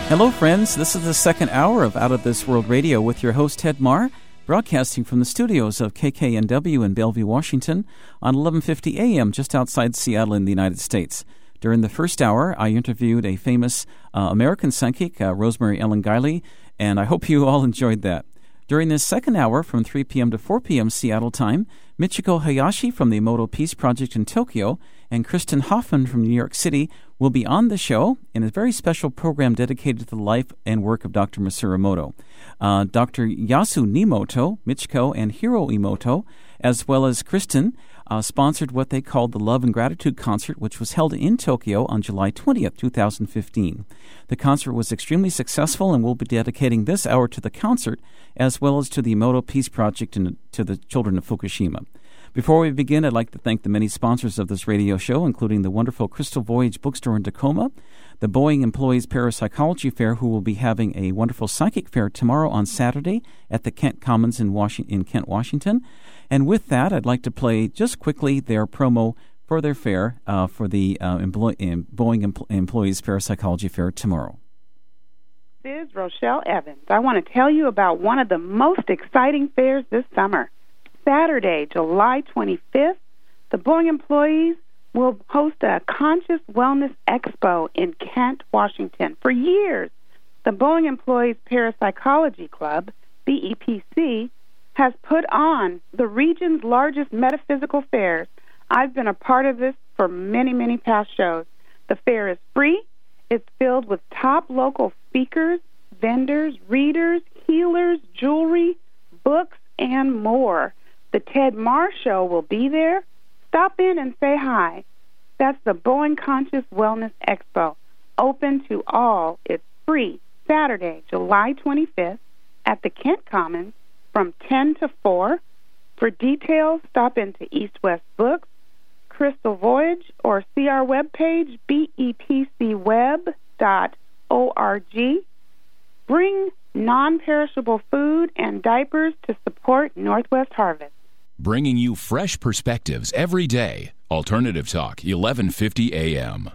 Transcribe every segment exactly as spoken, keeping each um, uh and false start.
Hello, friends. This is the second hour of Out of This World Radio with your host, Ted Marr, broadcasting from the studios of K K N W in Bellevue, Washington, on eleven fifty A M just outside Seattle in the United States. During the first hour, I interviewed a famous uh, American psychic, uh, Rosemary Ellen Guiley, and I hope you all enjoyed that. During this second hour, from three p.m. to four p.m. Seattle time, Michiko Hayashi from the Emoto Peace Project in Tokyo and Kristen Hoffman from New York City will be on the show in a very special program dedicated to the life and work of Doctor Masaru Emoto. Uh, Doctor Yasu Nemoto, Michiko, and Hiro Emoto, as well as Kristen, uh, sponsored what they called the Love and Gratitude Concert, which was held in Tokyo on July twentieth, twenty fifteen. The concert was extremely successful, and we'll be dedicating this hour to the concert, as well as to the Emoto Peace Project and to the children of Fukushima. Before we begin, I'd like to thank the many sponsors of this radio show, including the wonderful Crystal Voyage Bookstore in Tacoma, the Boeing Employees Parapsychology Fair, who will be having a wonderful psychic fair tomorrow on Saturday at the Kent Commons in, Washington, in Kent, Washington. And with that, I'd like to play just quickly their promo for their fair uh, for the uh, employ- Boeing Empl- Employees Parapsychology Fair tomorrow. This is Rochelle Evans. I want to tell you about one of the most exciting fairs this summer. Saturday, July twenty-fifth, the Boeing employees will host a Conscious Wellness Expo in Kent, Washington. For years, the Boeing Employees Parapsychology Club, B E P C, has put on the region's largest metaphysical fairs. I've been a part of this for many, many past shows. The fair is free. It's filled with top local speakers, vendors, readers, healers, jewelry, books, and more. The Ted Marr Show will be there. Stop in and say hi. That's the Boeing Conscious Wellness Expo. Open to all. It's free. Saturday, July twenty-fifth at the Kent Commons from ten to four. For details, stop into East West Books, Crystal Voyage, or see our webpage, B E P C web dot org. Bring non-perishable food and diapers to support Northwest Harvest. Bringing you fresh perspectives every day. Alternative Talk, eleven fifty A M.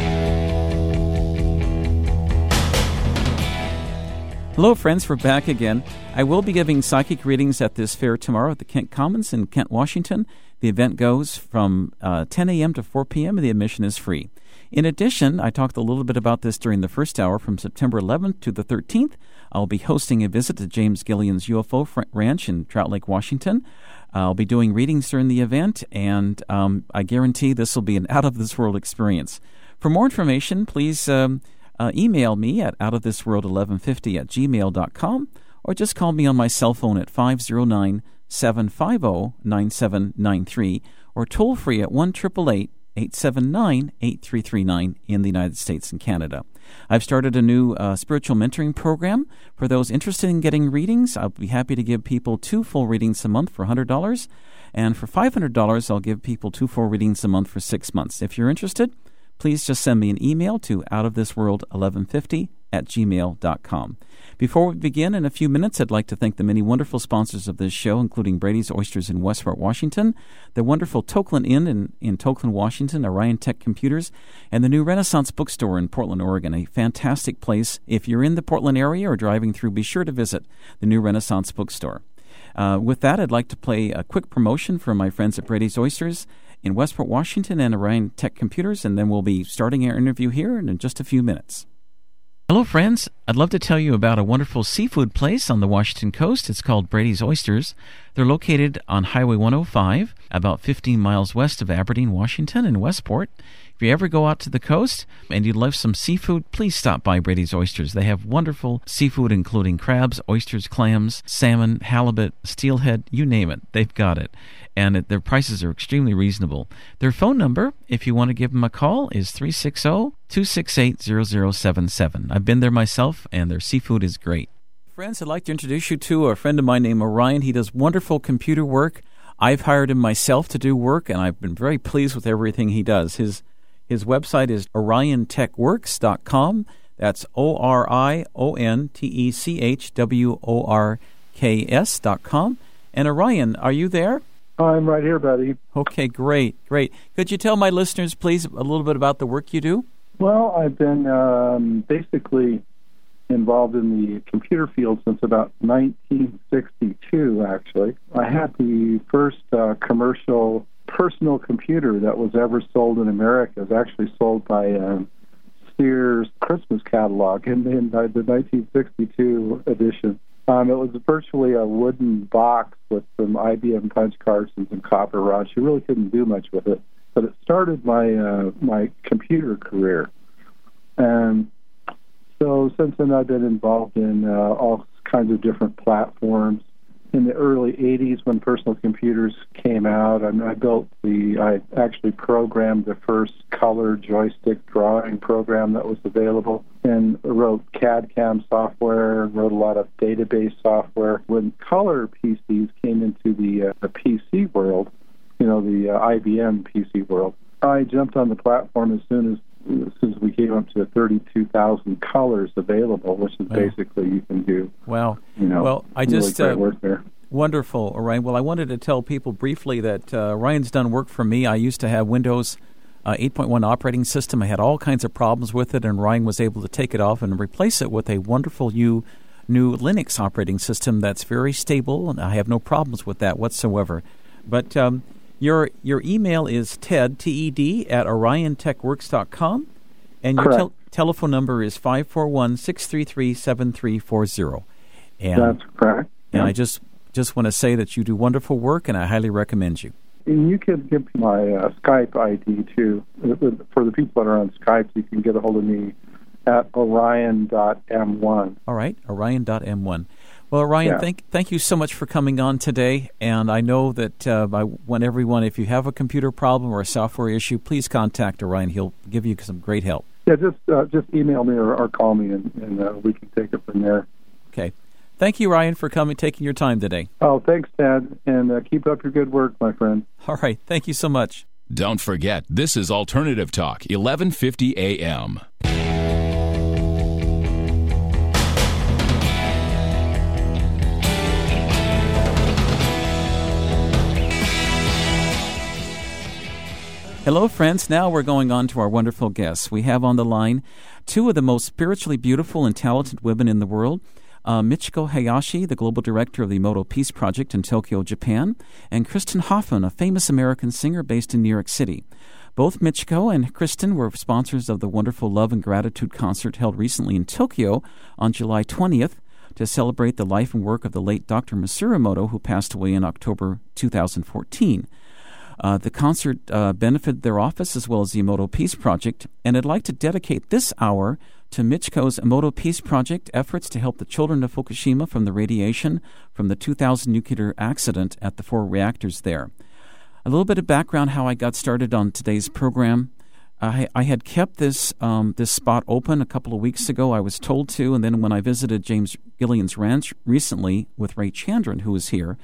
Hello, friends. We're back again. I will be giving psychic readings at this fair tomorrow at the Kent Commons in Kent, Washington. The event goes from uh, ten a.m. to four p.m., and the admission is free. In addition, I talked a little bit about this during the first hour. From September eleventh to the thirteenth, I'll be hosting a visit to James Gillian's U F O Ranch in Trout Lake, Washington. I'll be doing readings during the event, and um, I guarantee this will be an out-of-this-world experience. For more information, please um, uh, email me at out of this world eleven fifty at gmail dot com, or just call me on my cell phone at five oh nine, seven five oh, nine seven nine three, or toll-free at one eight eight eight, eight seven nine, eight three three nine in the United States and Canada. I've started a new uh, spiritual mentoring program. For those interested in getting readings, I'll be happy to give people two full readings a month for one hundred dollars. And for five hundred dollars, I'll give people two full readings a month for six months. If you're interested, please just send me an email to out of this world eleven fifty at gmail dot com. Before we begin, in a few minutes, I'd like to thank the many wonderful sponsors of this show, including Brady's Oysters in Westport, Washington, the wonderful Tokeland Inn in, in Tokeland, Washington, Orion Tech Computers, and the new Renaissance Bookstore in Portland, Oregon, a fantastic place. If you're in the Portland area or driving through, be sure to visit the new Renaissance Bookstore. Uh, with that, I'd like to play a quick promotion for my friends at Brady's Oysters in Westport, Washington, and Orion Tech Computers, and then we'll be starting our interview here in just a few minutes. Hello, friends. I'd love to tell you about a wonderful seafood place on the Washington coast. It's called Brady's Oysters. They're located on Highway one oh five, about fifteen miles west of Aberdeen, Washington, in Westport. If you ever go out to the coast and you'd love some seafood, please stop by Brady's Oysters. They have wonderful seafood, including crabs, oysters, clams, salmon, halibut, steelhead, you name it. They've got it. And it, their prices are extremely reasonable. Their phone number, if you want to give them a call, is three six zero, two six eight, zero zero seven seven. I've been there myself, and their seafood is great. Friends, I'd like to introduce you to a friend of mine named Orion. He does wonderful computer work. I've hired him myself to do work, and I've been very pleased with everything he does. His His website is orion tech works dot com. That's O R I O N T E C H W O R K S dot com. And Orion, are you there? I'm right here, buddy. Okay, great, great. Could you tell my listeners, please, a little bit about the work you do? Well, I've been um, basically involved in the computer field since about nineteen sixty-two, actually. I had the first uh, commercial personal computer that was ever sold in America. It was actually sold by um, Sears Christmas catalog in, in uh, the nineteen sixty-two edition. Um, it was virtually a wooden box with some I B M punch cards and some copper rods. You really couldn't do much with it. But it started my uh, my computer career. And so since then, I've been involved in uh, all kinds of different platforms. In the early eighties, when personal computers came out, I, I built the, I actually programmed the first color joystick drawing program that was available, and wrote C A D C A M software, wrote a lot of database software. When color P Cs came into the, uh, the P C world, you know, the uh, I B M P C world, I jumped on the platform as soon as as soon as we came up to thirty-two thousand colors available, which is wow. basically you can do. Wow. You know, well, I just really uh, work there. Wonderful, Ryan. Well, I wanted to tell people briefly that uh, Ryan's done work for me. I used to have Windows uh, eight point one operating system. I had all kinds of problems with it, and Ryan was able to take it off and replace it with a wonderful new, new Linux operating system that's very stable, and I have no problems with that whatsoever. But um, your your email is ted, T E D, at orion tech works dot com, and your tel- telephone number is five four one, six three three, seven three four zero. And, That's correct. And yeah. I just... Just want to say that you do wonderful work, and I highly recommend you. And you can give my uh, Skype I D, too. For the people that are on Skype, you can get a hold of me at orion dot m one. All right, orion dot m one. Well, Orion, yeah. thank thank you so much for coming on today, and I know that uh, I want everyone, if you have a computer problem or a software issue, please contact Orion. He'll give you some great help. Yeah, just uh, just email me or, or call me, and, and uh, we can take it from there. Okay. Thank you, Ryan, for coming, taking your time today. Oh, thanks, Ted, and uh, keep up your good work, my friend. All right. Thank you so much. Don't forget, this is Alternative Talk, eleven fifty A M. Hello, friends. Now we're going on to our wonderful guests. We have on the line two of the most spiritually beautiful and talented women in the world. Uh, Michiko Hayashi, the global director of the Emoto Peace Project in Tokyo, Japan, and Kristen Hoffman, a famous American singer based in New York City. Both Michiko and Kristen were sponsors of the wonderful Love and Gratitude concert held recently in Tokyo on July twentieth to celebrate the life and work of the late Doctor Masaru Emoto, who passed away in October two thousand fourteen. Uh, the concert uh, benefited their office as well as the Emoto Peace Project, and I'd like to dedicate this hour to Michiko's Emoto Peace Project efforts to help the children of Fukushima from the radiation from the two thousand nuclear accident at the four reactors there. A little bit of background how I got started on today's program. I, I had kept this um, this spot open a couple of weeks ago. I was told to, and then when I visited James Gillian's ranch recently with Ray Chandran, who was here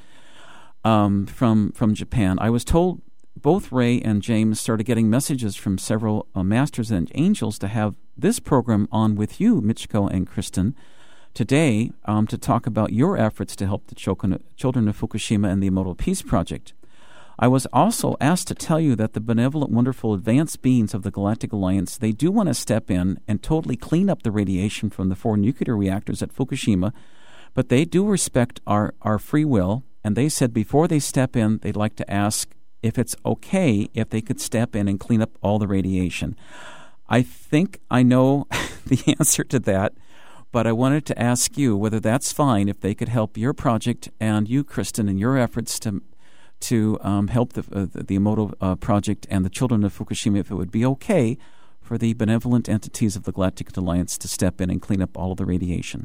um, from from Japan, I was told both Ray and James started getting messages from several uh, masters and angels to have this program on with you, Michiko and Kristen, today um, to talk about your efforts to help the children of Fukushima and the Emoto Peace Project. I was also asked to tell you that the benevolent, wonderful advanced beings of the Galactic Alliance, they do want to step in and totally clean up the radiation from the four nuclear reactors at Fukushima, but they do respect our, our free will, and they said before they step in, they'd like to ask if it's okay if they could step in and clean up all the radiation. I think I know the answer to that, but I wanted to ask you whether that's fine if they could help your project and you, Kristen, in your efforts to to um, help the, uh, the Emoto uh, Project and the children of Fukushima, if it would be okay for the benevolent entities of the Galactic Alliance to step in and clean up all of the radiation.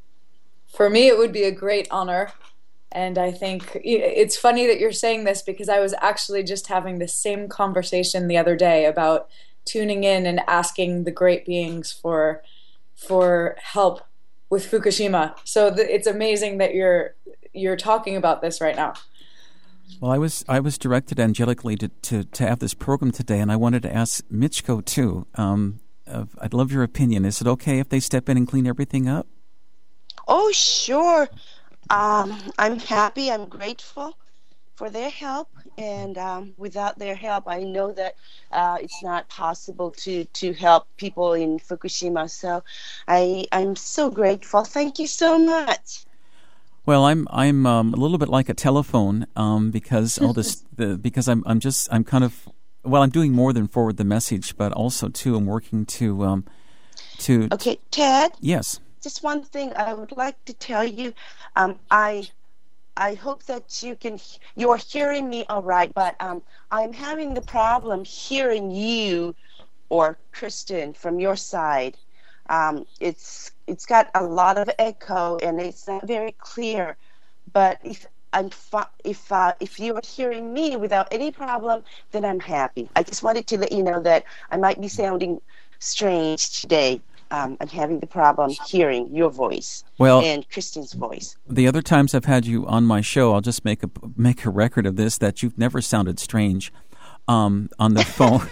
For me, it would be a great honor. And I think it's funny that you're saying this because I was actually just having the same conversation the other day about tuning in and asking the great beings for for help with Fukushima. So th- it's amazing that you're you're talking about this right now. Well, I was I was directed angelically to, to, to have this program today, and I wanted to ask Michiko too. Um, uh, I'd love your opinion. Is it okay if they step in and clean everything up? Oh, sure. Um, I'm happy. I'm grateful for their help, and um, without their help, I know that uh, it's not possible to, to help people in Fukushima. So I, I'm so grateful. Thank you so much. Well, I'm I'm um, a little bit like a telephone um, because all this the, because I'm I'm just I'm kind of well I'm doing more than forward the message, but also too I'm working to um, to okay, Ted. Yes. Just one thing I would like to tell you. Um, I. I hope that you can, you're hearing me all right, but um, I'm having the problem hearing you or Kristen from your side. Um, it's it's got a lot of echo and it's not very clear. But if I'm if uh, if you are hearing me without any problem, then I'm happy. I just wanted to let you know that I might be sounding strange today. Um, I'm having the problem hearing your voice well, and Kristen's voice. The other times I've had you on my show, I'll just make a make a record of this, that you've never sounded strange um, on the phone.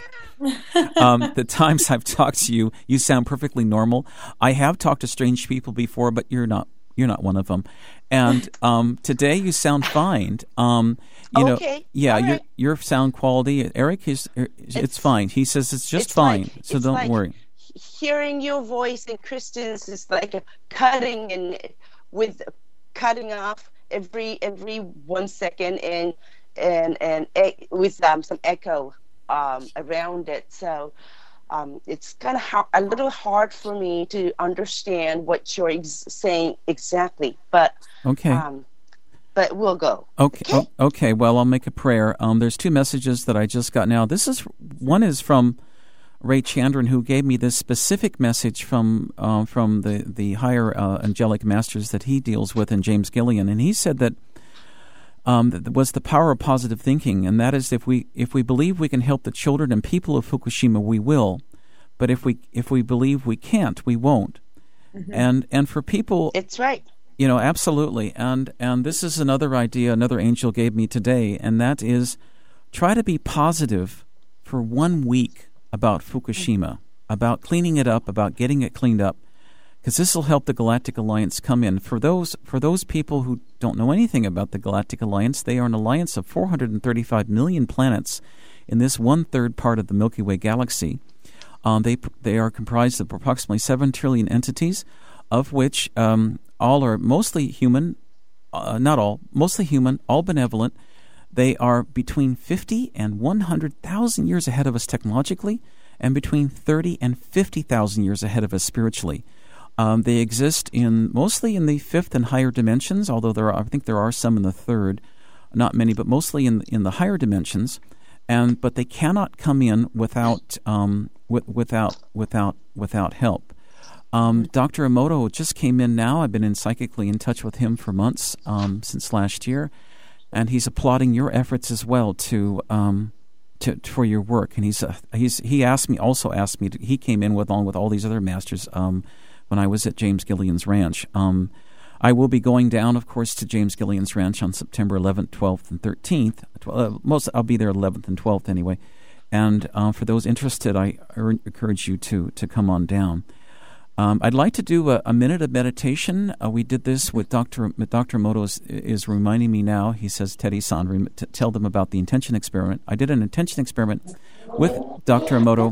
um, the times I've talked to you, you sound perfectly normal. I have talked to strange people before, but you're not you're not one of them. And um, today you sound fine. Um, you okay. know, yeah, All your right. your sound quality, Eric, is it's, it's fine. He says it's just it's fine, like, so it's don't like, worry. Hearing your voice and Kristen's is like a cutting and with cutting off every every one second and and and e- with um, some echo um, around it. So um, it's kind of ha- a little hard for me to understand what you're ex- saying exactly. But okay. Um, but we'll go. Okay. Okay. O- okay. Well, I'll make a prayer. Um, there's two messages that I just got now. This is one is from Ray Chandran, who gave me this specific message from uh, from the the higher uh, angelic masters that he deals with in James Gillian, and he said that um, that was the power of positive thinking, and that is if we if we believe we can help the children and people of Fukushima, we will, but if we if we believe we can't, we won't. Mm-hmm. And and for people, it's right. You know, absolutely. And and this is another idea another angel gave me today, and that is try to be positive for one week about Fukushima, about cleaning it up, about getting it cleaned up, because this will help the Galactic Alliance come in. For those for those people who don't know anything about the Galactic Alliance, they are an alliance of four hundred thirty-five million planets in this one-third part of the Milky Way galaxy. Um, they they are comprised of approximately seven trillion entities, of which um, all are mostly human, uh, not all, mostly human, all benevolent. They are between fifty and one hundred thousand years ahead of us technologically, and between thirty and fifty thousand years ahead of us spiritually. Um, they exist in mostly in the fifth and higher dimensions, although there are, I think there are some in the third, not many, but mostly in in the higher dimensions. And but they cannot come in without um, with, without without without help. Um, Doctor Emoto just came in now. I've been in psychically in touch with him for months um, since last year. And he's applauding your efforts as well to, um, to for your work. And he's uh, he's he asked me also asked me to, he came in with along with all these other masters um, when I was at James Gillian's ranch. Um, I will be going down, of course, to James Gillian's ranch on September eleventh, twelfth, and thirteenth. Uh, most I'll be there eleventh and twelfth anyway. And uh, for those interested, I encourage you to to come on down. Um, I'd like to do a, a minute of meditation. Uh, we did this with Doctor Doctor Emoto is, is reminding me now. He says, Teddy-san, rem- t- tell them about the intention experiment. I did an intention experiment with Doctor Emoto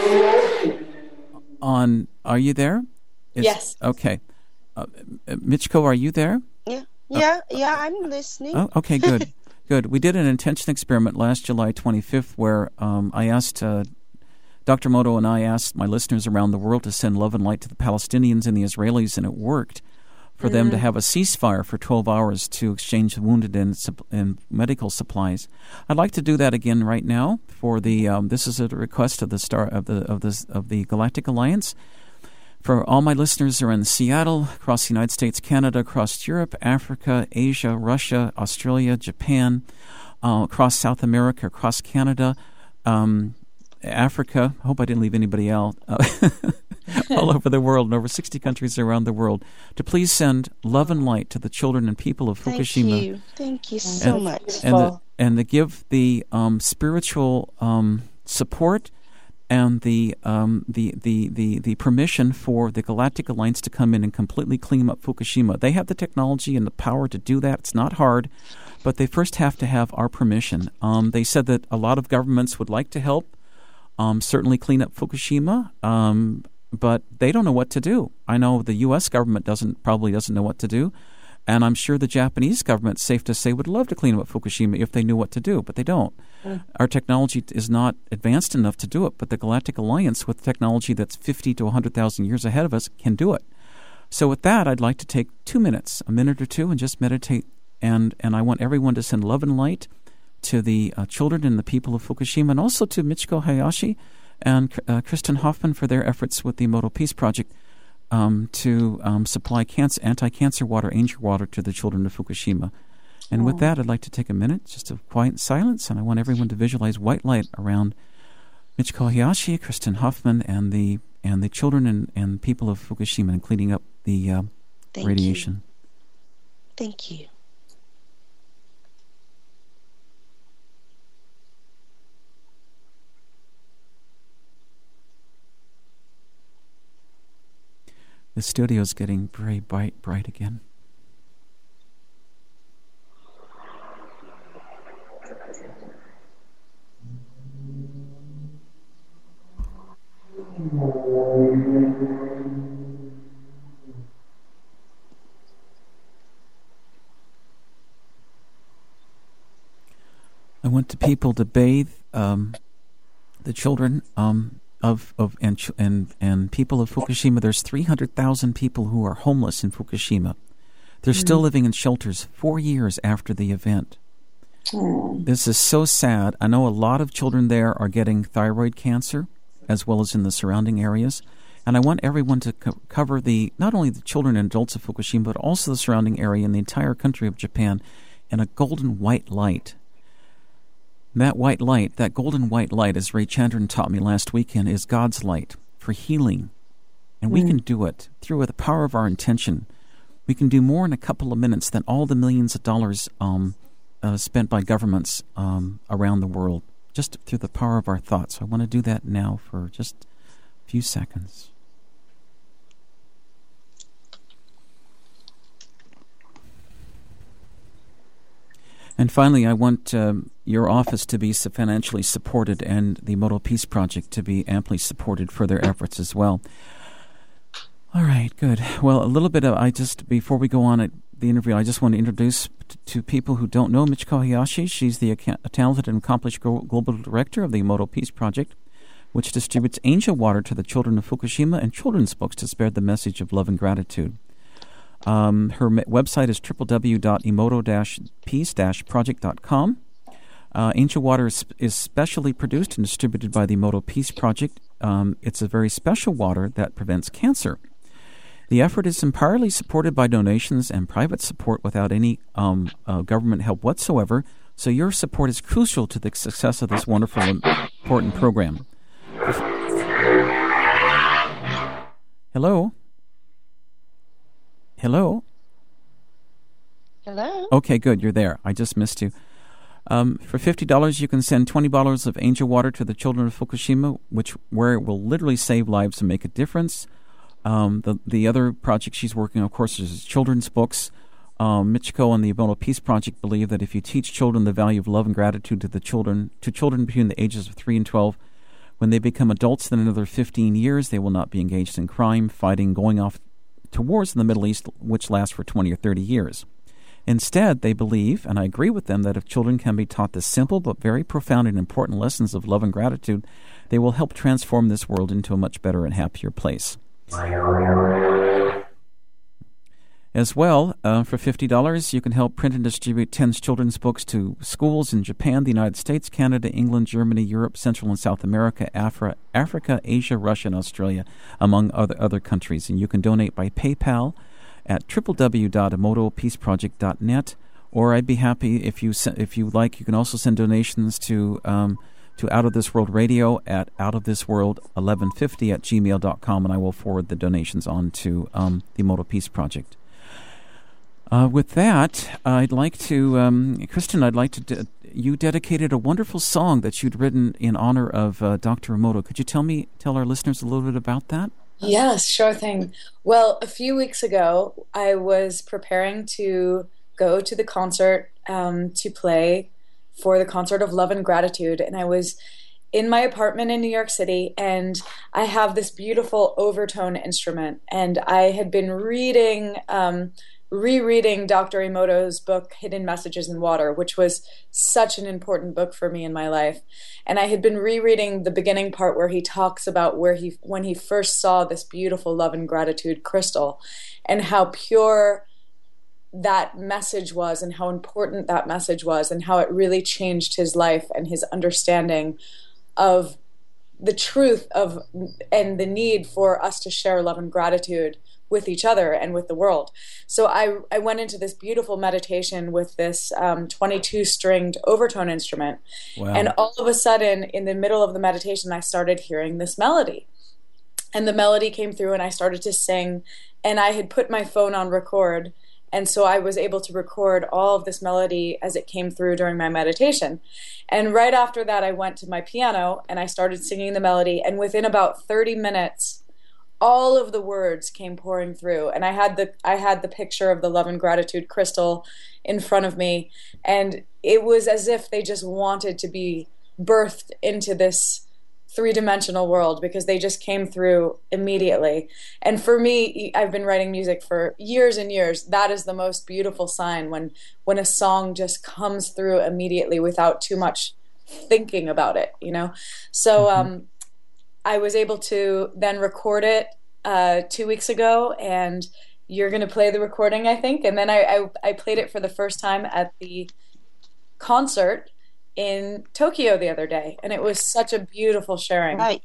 on, are you there? Is, yes. Okay. Uh, Michiko, are you there? Yeah, yeah, uh, yeah, I'm listening. Oh, okay, good. Good. We did an intention experiment last July twenty-fifth where um, I asked... Uh, Doctor Emoto and I asked my listeners around the world to send love and light to the Palestinians and the Israelis, and it worked for mm. them to have a ceasefire for twelve hours to exchange wounded and, and medical supplies. I'd like to do that again right now. For the um, this is a request of the star of the of the of the Galactic Alliance. For all my listeners who are in Seattle, across the United States, Canada, across Europe, Africa, Asia, Russia, Australia, Japan, uh, across South America, across Canada. Um, Africa, I hope I didn't leave anybody out, uh, all over the world, in over sixty countries around the world, to please send love and light to the children and people of Fukushima. Thank you. Thank you so and, much. And, the, and to give the um, spiritual um, support and the, um, the, the, the, the permission for the Galactic Alliance to come in and completely clean up Fukushima. They have the technology and the power to do that. It's not hard, but they first have to have our permission. Um, they said that a lot of governments would like to help, um, certainly clean up Fukushima, um, but they don't know what to do. I know the U S government doesn't probably doesn't know what to do. And I'm sure the Japanese government, safe to say, would love to clean up Fukushima if they knew what to do, but they don't. Mm. Our technology is not advanced enough to do it, but the Galactic Alliance, with technology that's fifty to one hundred thousand years ahead of us, can do it. So with that, I'd like to take two minutes, a minute or two, and just meditate. And, and I want everyone to send love and light to the uh, children and the people of Fukushima, and also to Michiko Hayashi and uh, Kristen Hoffman for their efforts with the Emoto Peace Project. Um, to um, supply cancer, anti-cancer water, angel water to the children of Fukushima. And with that, I'd like to take a minute just of quiet silence, and I want everyone to visualize white light around Michiko Hayashi, Kristen Hoffman, and the and the children and, and people of Fukushima, and cleaning up the uh, Thank radiation. You. Thank you. The studio is getting very bright, bright again. I want the people to bathe um, the children um, of of and and and people of Fukushima. There's three hundred thousand people who are homeless in Fukushima. They're mm. still living in shelters four years after the event. Mm. This is so sad. I know a lot of children there are getting thyroid cancer, as well as in the surrounding areas. And I want everyone to co- cover the not only the children and adults of Fukushima, but also the surrounding area and the entire country of Japan in a golden white light. That white light, that golden white light, as Ray Chandran taught me last weekend, is God's light for healing. And mm. we can do it through the power of our intention. We can do more in a couple of minutes than all the millions of dollars um, uh, spent by governments um, around the world, just through the power of our thoughts. So I want to do that now for just a few seconds. And finally, I want um, your office to be financially supported and the Emoto Peace Project to be amply supported for their efforts as well. All right, good. Well, a little bit of, I just, before we go on at the interview, I just want to introduce t- to people who don't know Michiko Hayashi. She's the ac- talented and accomplished go- global director of the Emoto Peace Project, which distributes angel water to the children of Fukushima and children's books to spread the message of love and gratitude. Um, her me- website is w w w dot emoto dash peace dash project dot com. Uh, Angel Water is, is specially produced and distributed by the Emoto Peace Project. Um, it's a very special water that prevents cancer. The effort is entirely supported by donations and private support without any um, uh, government help whatsoever, so your support is crucial to the success of this wonderful and important program. Hello? Hello? Hello? Okay, good. You're there. I just missed you. Um, for fifty dollars, you can send twenty bottles of angel water to the children of Fukushima, which where it will literally save lives and make a difference. Um, the the other project she's working on, of course, is children's books. Um, Michiko and the Emoto Peace Project believe that if you teach children the value of love and gratitude to the children, to children between the ages of three and twelve, when they become adults in another fifteen years, they will not be engaged in crime, fighting, going off to wars in the Middle East, which last for twenty or thirty years. Instead, they believe, and I agree with them, that if children can be taught the simple but very profound and important lessons of love and gratitude, they will help transform this world into a much better and happier place. As well, uh, for fifty dollars, you can help print and distribute ten children's books to schools in Japan, the United States, Canada, England, Germany, Europe, Central and South America, Afri- Africa, Asia, Russia, and Australia, among other, other countries. And you can donate by PayPal at w w w dot emoto peace project dot net, or I'd be happy if you if you like. You can also send donations to um, to Out of This World Radio at out of this world eleven fifty at gmail dot com, and I will forward the donations on to um, the Emoto Peace Project. Uh, with that, I'd like to, um, Kristen, I'd like to, d- you dedicated a wonderful song that you'd written in honor of uh, Doctor Emoto. Could you tell me, tell our listeners a little bit about that? Yes, sure thing. Well, a few weeks ago, I was preparing to go to the concert um, to play for the Concert of Love and Gratitude, and I was in my apartment in New York City, and I have this beautiful overtone instrument, and I had been reading, um, rereading Doctor Emoto's book, Hidden Messages in Water, which was such an important book for me in my life. And I had been rereading the beginning part where he talks about where he, when he first saw this beautiful love and gratitude crystal, and how pure that message was, and how important that message was, and how it really changed his life and his understanding of the truth of and the need for us to share love and gratitude with each other and with the world. So I, I went into this beautiful meditation with this um, twenty-two stringed overtone instrument. Wow. And all of a sudden, in the middle of the meditation, I started hearing this melody. And the melody came through, and I started to sing, and I had put my phone on record. And so I was able to record all of this melody as it came through during my meditation. And right after that, I went to my piano and I started singing the melody. And within about thirty minutes, all of the words came pouring through. And I had the I had the picture of the love and gratitude crystal in front of me. And it was as if they just wanted to be birthed into this three-dimensional world, because they just came through immediately. And for me, I've been writing music for years and years. That is the most beautiful sign, when when a song just comes through immediately without too much thinking about it, you know? So um, I was able to then record it uh, two weeks ago, and you're going to play the recording, I think. And then I, I, I played it for the first time at the concert in Tokyo the other day, and it was such a beautiful sharing. Right.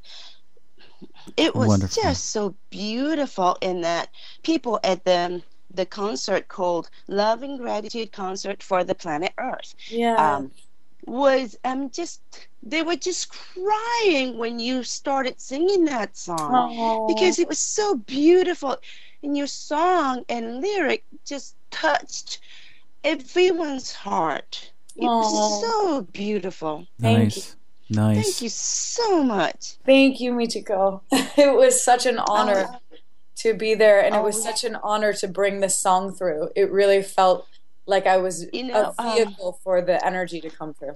It was Wonderful. Just so beautiful in that people at the the concert called Love and Gratitude Concert for the Planet Earth. Yeah. Um, was um just they were just crying when you started singing that song. Aww. Because it was so beautiful, and your song and lyric just touched everyone's heart. It was Aww. so beautiful. Thank Nice. Nice. Thank you so much. Thank you, Michiko. It was such an honor Uh, to be there, and it oh, was such an honor to bring this song through. It really felt like I was You know, a vehicle um, for the energy to come through.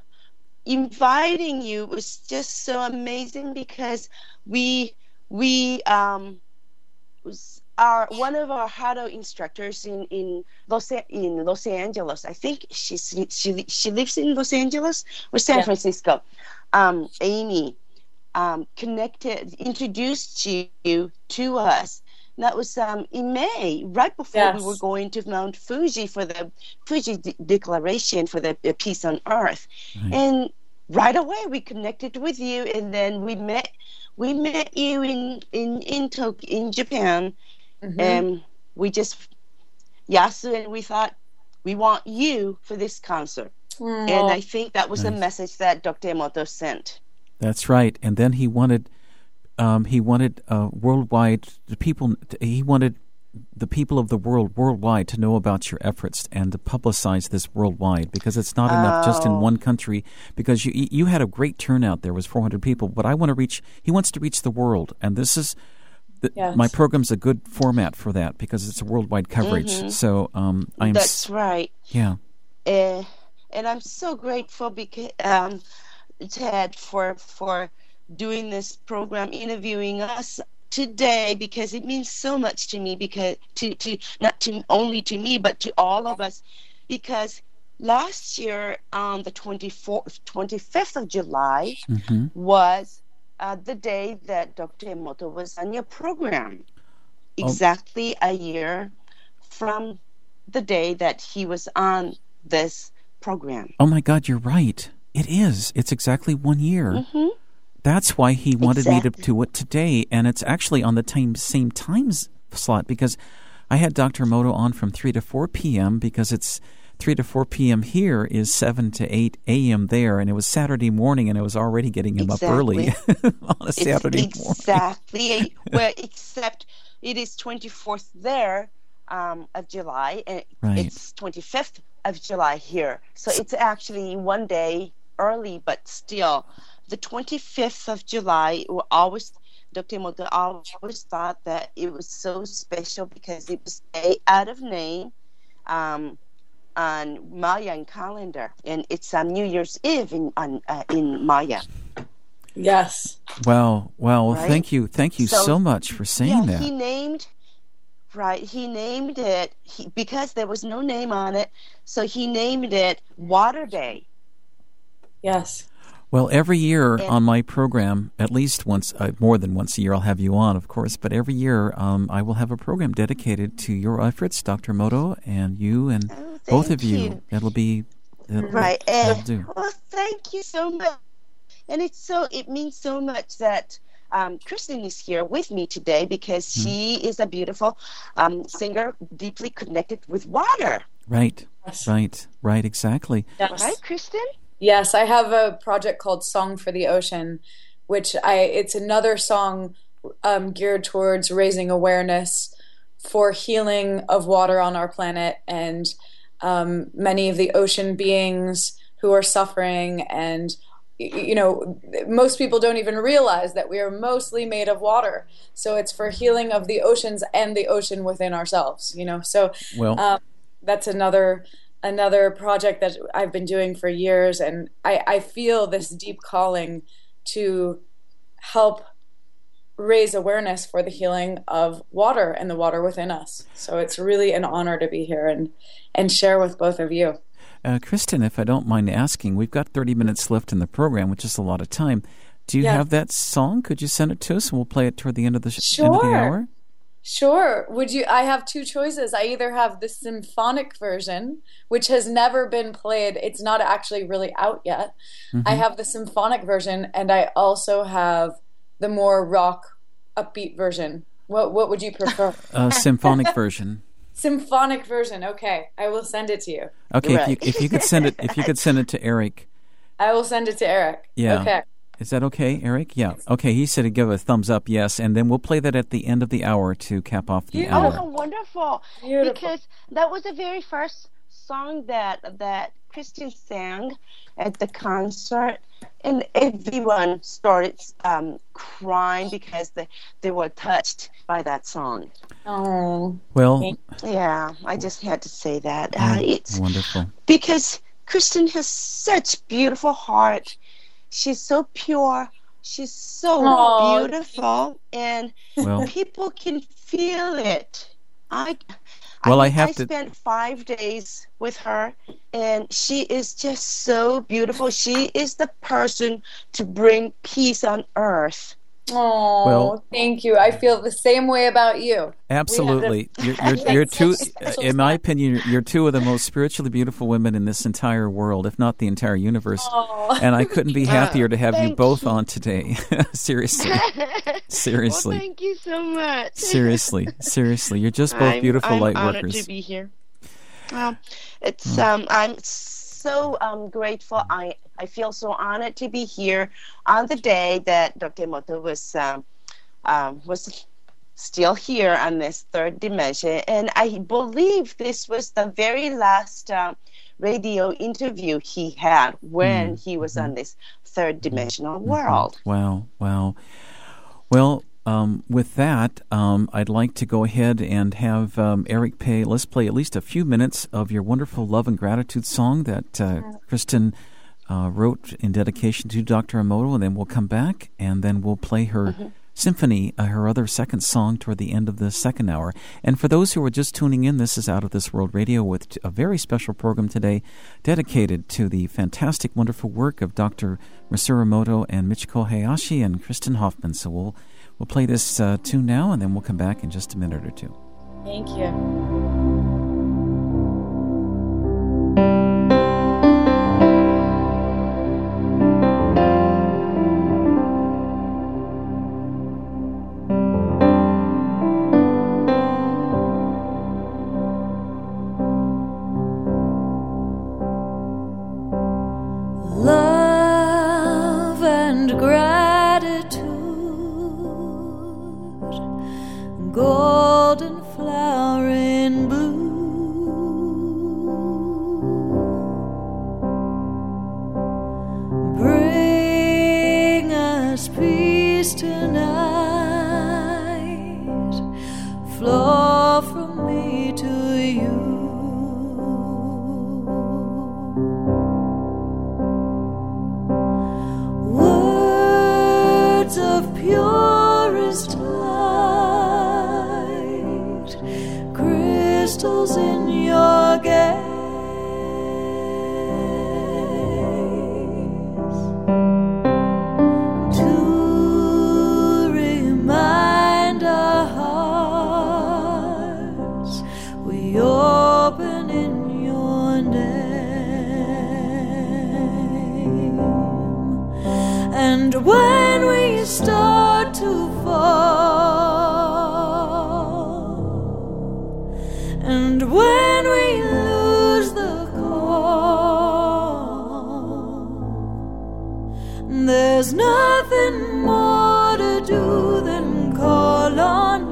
inviting you was just so amazing, because we we um was our one of our Hado instructors in in Los in Los Angeles. I think she's she she lives in Los Angeles or San Yeah. Francisco. Um, Amy um, connected introduced you to us. And that was um, in May, right before Yes. we were going to Mount Fuji for the Fuji de- Declaration for the uh, Peace on Earth. Right. And right away we connected with you, and then we met we met you in in in Tokyo, in Japan, Mhm. and we just Yasu and we thought, we want you for this concert. Aw. And I think that was the Nice. message that Doctor Emoto sent. That's right. And then he wanted, um, he wanted uh, worldwide the people. He wanted the people of the world worldwide to know about your efforts and to publicize this worldwide, because it's not enough just in Oh. one country. Because you you had a great turnout. There was four hundred people, but I want to reach. He wants to reach the world, and this is. The, Yes. My program's a good format for that, because it's a worldwide coverage. Mhm. So um, I'm That's s- right. yeah. Uh, and I'm so grateful, because um, Ted, for for doing this program, interviewing us today, because it means so much to me, because to to not to only to me but to all of us, because last year on the twenty-fourth, twenty-fifth of July hmm was uh, the day that Doctor Emoto was on your program. Oh. Exactly a year from the day that he was on this program. Oh my God, you're right. It is. It's exactly one year. hmm That's why he wanted me to Exactly. do it today, and it's actually on the time, same time s- slot, because I had Doctor Emoto on from three to four p.m. because it's three to four p.m. here is seven to eight a.m. there, and it was Saturday morning, and I was already getting him up early on a Saturday it's morning. exactly well, except it is twenty-fourth there um, of July, and Right. it's twenty-fifth of July here. So it's actually one day early, but still. The twenty-fifth of July, we always, Doctor Emoto always thought that it was so special because it was day out of name um, on Mayan calendar, and it's on New Year's Eve in on, uh, in Maya. Yes. Wow. Wow. Right? Thank you. Thank you so, So, much for saying Yeah, that. he named, right, he named it, he, because there was no name on it, so he named it Water Day. Yes. Well, every year And- on my program, at least once, uh, more than once a year, I'll have you on, of course, but every year um, I will have a program dedicated to your efforts, Doctor Emoto, and you and Oh, both thank of you. you. That'll be, that'll, Right, that'll and do. well, thank you so much. And it's so, it means so much that um, Kristen is here with me today because Mm. she is a beautiful um, singer, deeply connected with water. Right, Yes. right, right, exactly. Yes. Right, Kristen? Yes, I have a project called Song for the Ocean, which I it's another song um, geared towards raising awareness for healing of water on our planet and um, many of the ocean beings who are suffering. And y- you know, most people don't even realize that we are mostly made of water. So it's for healing of the oceans and the ocean within ourselves. You know, so Well, um, that's another another project that I've been doing for years, and I, I feel this deep calling to help raise awareness for the healing of water and the water within us. So it's really an honor to be here and, and share with both of you. uh, Kristen, if I don't mind asking, we've got thirty minutes left in the program, which is a lot of time. Do you Yeah. have that song? Could you send it to us, and we'll play it toward the end of the sh- end of the Sure. hour? Sure. Would you? I have two choices. I either have the symphonic version, which has never been played. It's not actually really out yet. Mm-hmm. I have the symphonic version, and I also have the more rock, upbeat version. What What would you prefer? Uh, symphonic version. Symphonic version. Okay, I will send it to you. Okay, if Right. you if you could send it if you could send it to Eric. I will send it to Eric. Yeah. Okay. Is that okay, Eric? Yeah. Okay, he said he'd give a thumbs up, yes, and then we'll play that at the end of the hour to cap off the Beautiful. Oh, hour. how wonderful. Beautiful. Because that was the very first song that that Kristen sang at the concert, and everyone started um, crying because they, they were touched by that song. Oh. Well, Thank Yeah, I just had to say that. Uh, it's wonderful. because Kristen has such beautiful heart. She's so pure. She's so Aw. beautiful, and Well, people can feel it. I Well, I I, have I to- spent five days with her, and she is just so beautiful. She is the person to bring peace on earth. Oh, Well- thank you. I feel the same way about you. absolutely. You're, you're, we had you're such two, special in my time. opinion, you're, you're two of the most spiritually beautiful women in this entire world, if not the entire universe. Oh. And I couldn't be happier to have you thank both you. on today. Seriously. Seriously. Well, thank you so much. Seriously. Seriously. You're just both I'm, beautiful I'm light honored workers. to be here. Well, it's um, I'm so um, grateful. I I feel so honored to be here on the day that Doctor Emoto was um, um, was still here on this third dimension, and I believe this was the very last um, radio interview he had when he was on this third dimensional world. Wow, wow. Well, um, with that, um, I'd like to go ahead and have um, Eric Pay. Let's play at least a few minutes of your wonderful love and gratitude song that uh, Kristen uh, wrote in dedication to Doctor Emoto, and then we'll come back and then we'll play her Mm-hmm. symphony, uh, her other second song toward the end of the second hour. And for those who are just tuning in, this is Out of This World Radio with a very special program today dedicated to the fantastic, wonderful work of Doctor Masaru Emoto and Michiko Hayashi and Kristen Hoffman. So we'll we'll play this uh, tune now, and then we'll come back in just a minute or two. Thank you. Love and gratitude, golden flower in to you. Words of purest light, crystals in your gaze, to remind our hearts we open in your name. And when we start to fall, and when we lose the call, there's nothing more to do than call on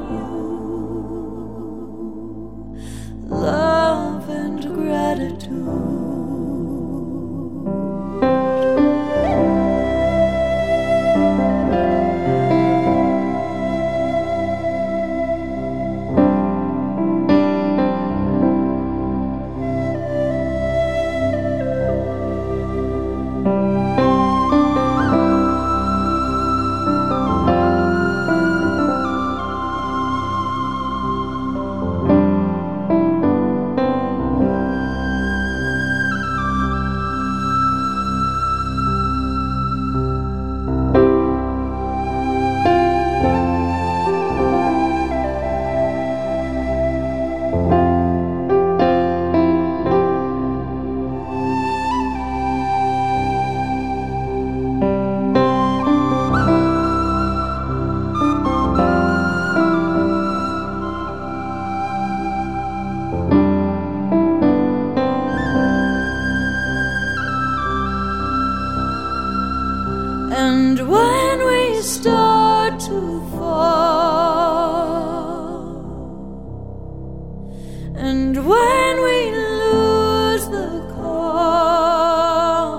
you, love and gratitude. And when we start to fall, and when we lose the call,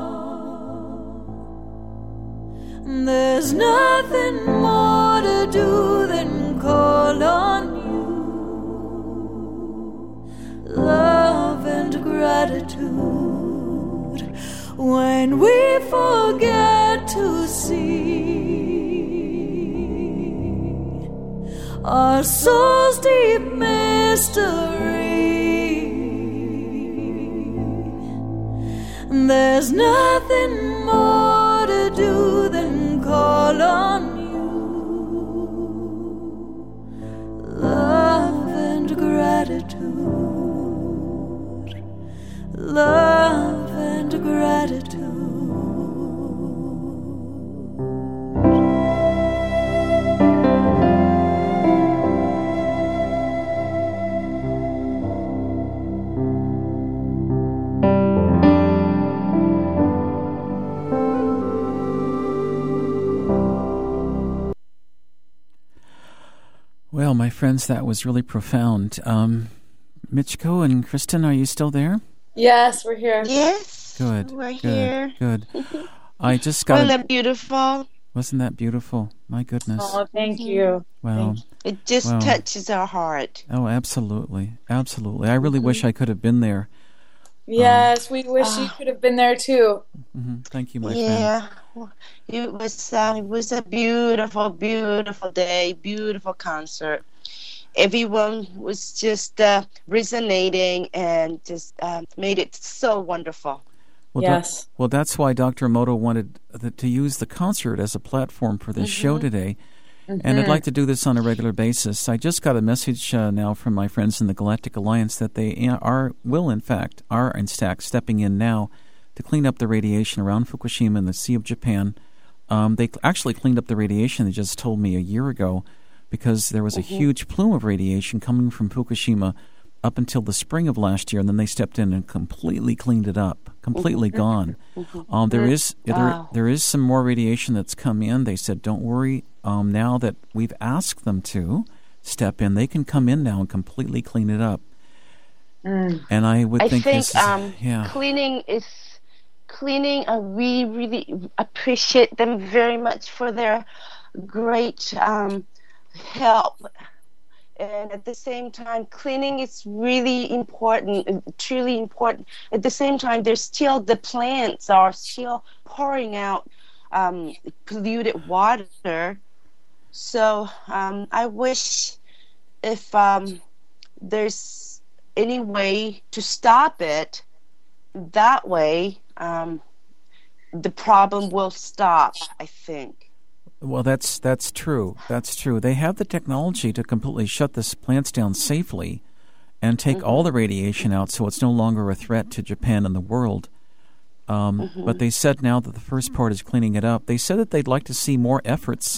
there's nothing more to do than call on you, love and gratitude. When we forget to see our soul's deep mystery, there's nothing more to do than call on you, love and gratitude, love and gratitude. Well, my friends, that was really profound. Um, Michiko and Kristen, are you still there? Yes, we're here. Yes, Good. we're good, here. Good. I just got. Wasn't a, that beautiful? Wasn't that beautiful? My goodness. Oh, thank you. Wow. It just Wow. touches our heart. Oh, absolutely, absolutely. I really wish I could have been there. Yes, we wish you could have been there too. hmm Thank you, my friend. Yeah, it was. Uh, it was a beautiful, beautiful day. Beautiful concert. Everyone was just uh, resonating and just uh, made it so wonderful. Well, Yes. doc- well, that's why Doctor Emoto wanted the, to use the concert as a platform for this show today. And I'd like to do this on a regular basis. I just got a message uh, now from my friends in the Galactic Alliance that they are, will, in fact, are in fact stepping in now to clean up the radiation around Fukushima and the Sea of Japan. Um, they actually cleaned up the radiation, they just told me a year ago, because there was a huge plume of radiation coming from Fukushima up until the spring of last year, and then they stepped in and completely cleaned it up, completely gone. Um, there is there, Wow. there is some more radiation that's come in. They said, don't worry, um, now that we've asked them to step in, they can come in now and completely clean it up. Mm. And I would I think, think this is, um, yeah. cleaning is cleaning. Uh, we really appreciate them very much for their great um, help And at the same time, cleaning is really important, truly important. At the same time, there's still, the plants are still pouring out um, polluted water. So um, I wish if um, there's any way to stop it, that way um, the problem will stop, I think. Well, that's that's true. That's true. They have the technology to completely shut the plants down safely and take mm-hmm. all the radiation out, so it's no longer a threat to Japan and the world. Um, mm-hmm. But they said now that the first part is cleaning it up. They said that they'd like to see more efforts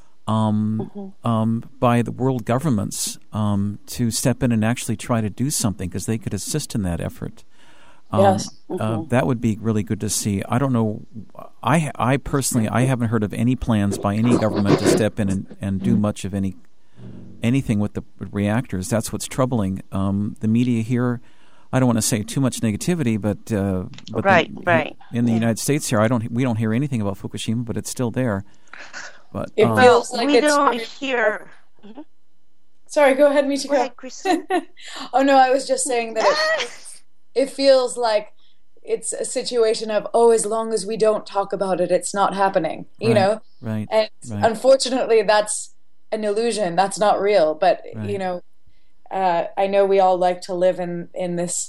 um, mm-hmm. um, by the world governments um, to step in and actually try to do something, because they could assist in that effort. Um, yes. Uh, mm-hmm. That would be really good to see. I don't know. I, I personally, I haven't heard of any plans by any government to step in and, and do much of any anything with the reactors. That's what's troubling. Um, the media here, I don't want to say too much negativity, but, uh, but right, the, right. in the yeah. United States here, I don't. We don't hear anything about Fukushima, but it's still there. But it um, feels like we it's don't hear. Mm-hmm. Sorry, go ahead, Michiko. Go ahead, Kristen. Oh no, I was just saying that it, it feels like it's a situation of, oh, as long as we don't talk about it, it's not happening, you right, know? Right. And right. unfortunately, that's an illusion. That's not real. But, right. you know, uh, I know we all like to live in, in this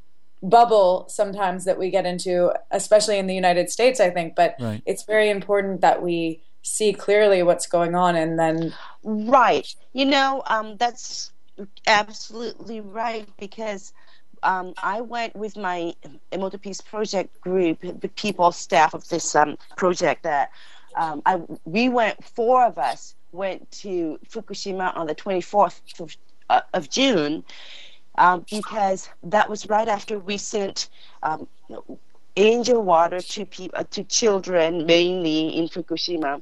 bubble sometimes that we get into, especially in the United States, I think. But right. it's very important that we see clearly what's going on and then... Right. You know, um, that's absolutely right, because... Um, I went with my Emoto Peace Project group, the people, staff of this um, project. That um, I we went, four of us went to Fukushima on the twenty-fourth of, uh, of June, um, because that was right after we sent um, angel water to people, to children mainly in Fukushima,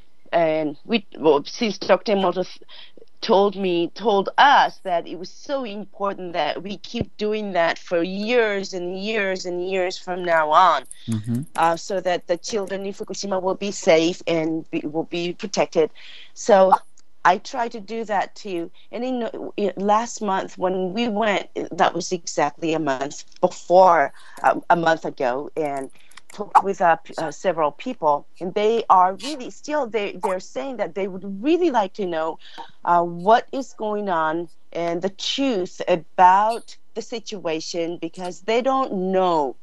and we well, since Doctor Emoto told me, told us that it was so important that we keep doing that for years and years and years from now on, mm-hmm. uh, so that the children in Fukushima will be safe and be, will be protected. So I try to do that too. And in, in last month when we went, that was exactly a month before, um, a month ago, and talked with uh, uh, several people, and they are really still they they're saying that they would really like to know uh, what is going on and the truth about the situation, because they don't know,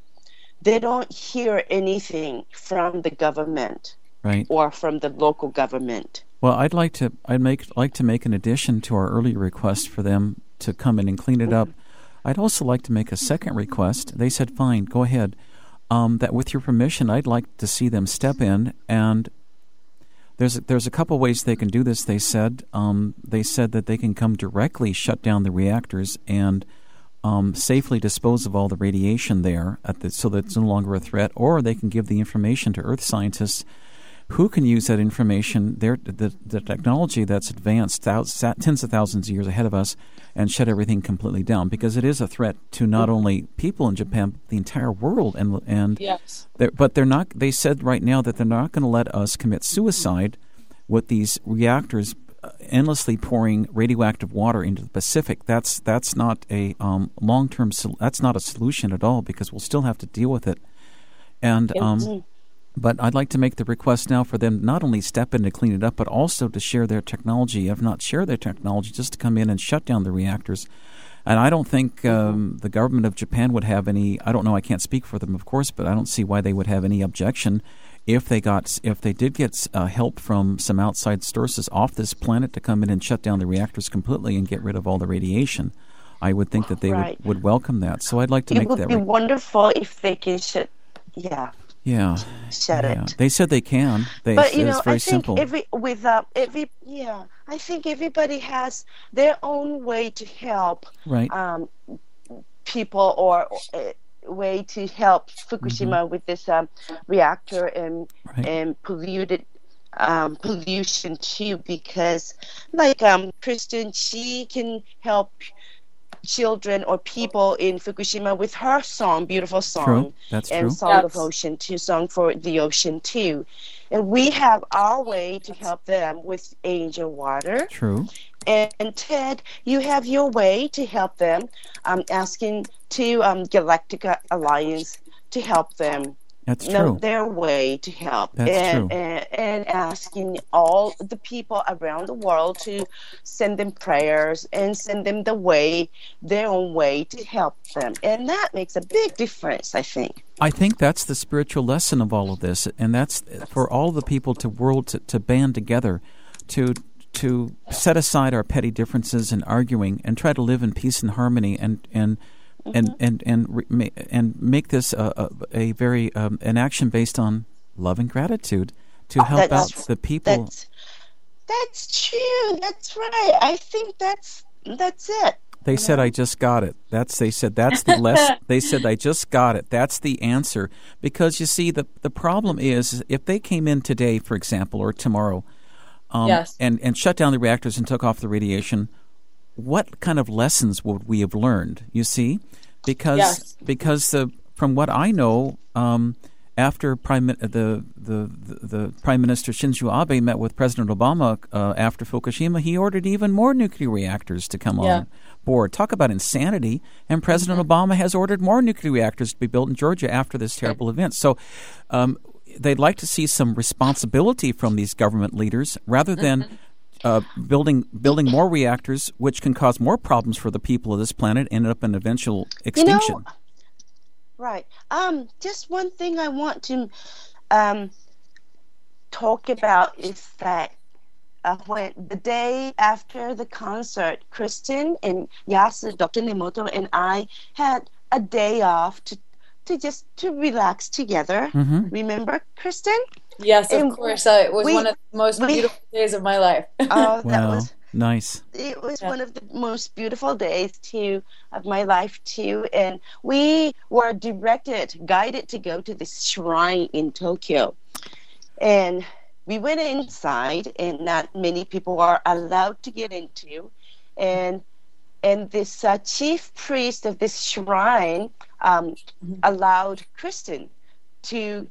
they don't hear anything from the government, right, or from the local government. Well, I'd like to I'd make like to make an addition to our earlier request for them to come in and clean it up. I'd also like to make a second request. They said, fine, go ahead. Um, that with your permission, I'd like to see them step in, and there's a, there's a couple ways they can do this. They said um, they said that they can come directly shut down the reactors and um, safely dispose of all the radiation there, at the, so that it's no longer a threat, or they can give the information to Earth scientists who can use that information, their, the, the technology that's advanced thousands, tens of thousands of years ahead of us, and shut everything completely down, because it is a threat to not only people in Japan, but the entire world. And and yes. they're, but they're not. They said right now that they're not going to let us commit suicide with these reactors endlessly pouring radioactive water into the Pacific. That's that's not a um, long term. That's not a solution at all, because we'll still have to deal with it. And um, but I'd like to make the request now for them not only step in to clean it up, but also to share their technology, if not share their technology, just to come in and shut down the reactors. And I don't think um, the government of Japan would have any, I don't know, I can't speak for them, of course, but I don't see why they would have any objection if they got, if they did get uh, help from some outside sources off this planet to come in and shut down the reactors completely and get rid of all the radiation. I would think that they right. would, would welcome that. So I'd like to it make that. It would be re- wonderful if they can shut, yeah. Yeah, shut yeah. it. They said they can. They, but you know, it's very I think simple. every with uh, every yeah, I think everybody has their own way to help right. um, people, or, or a way to help Fukushima mm-hmm. with this um, reactor and right. and polluted um, pollution too. Because like um, Kristen, she can help children or people in Fukushima with her song, beautiful song, true. That's and true. Song yes. of Ocean, too, song for the ocean too. And we have our way to help them with angel water. True. and, and Ted, you have your way to help them, um, asking to um, Galactica Alliance to help them. That's know true. their way to help. That's and, true. And, and asking all the people around the world to send them prayers and send them the way, their own way to help them. And that makes a big difference, I think. I think that's the spiritual lesson of all of this, and that's for all the people to world to, to band together, to to set aside our petty differences and arguing, and try to live in peace and harmony, and and mm-hmm. and and and, and, and make this a, a, a very um, an action based on love and gratitude to help that's, out the people. That's, that's true. That's right. I think that's that's it. They said, "I just got it." That's they said. That's the lesson. They said, "I just got it." That's the answer. Because you see, the the problem is, if they came in today, for example, or tomorrow, um, yes. and and shut down the reactors and took off the radiation, what kind of lessons would we have learned? You see, because yes. because the from what I know. Um, After Prime the, the the the Prime Minister Shinzo Abe met with President Obama uh, after Fukushima, he ordered even more nuclear reactors to come yeah. on board. Talk about insanity! And President mm-hmm. Obama has ordered more nuclear reactors to be built in Georgia after this terrible event. So um, they'd like to see some responsibility from these government leaders rather than mm-hmm. uh, building building more reactors, which can cause more problems for the people of this planet and end up in eventual extinction. You know, Right. Um, just one thing I want to um, talk about is that uh, when the day after the concert, Kristen and Yasu, Doctor Nemoto, and I had a day off to to just to relax together. Mm-hmm. Remember, Kristen? Yes, of and course. Uh, it was we, one of the most we, beautiful days of my life. Oh, that wow. was nice. It was yeah. one of the most beautiful days too of my life too, and we were directed, guided to go to this shrine in Tokyo, and we went inside, and not many people are allowed to get into, and and this uh, chief priest of this shrine um, mm-hmm. allowed Kristen to